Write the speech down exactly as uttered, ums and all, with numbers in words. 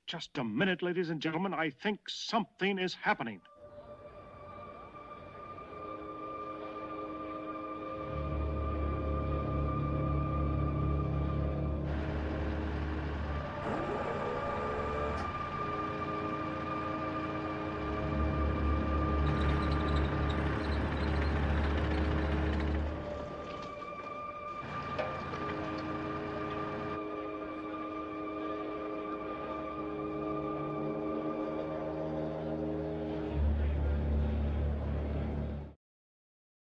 Just a minute, ladies and gentlemen. I think something is happening.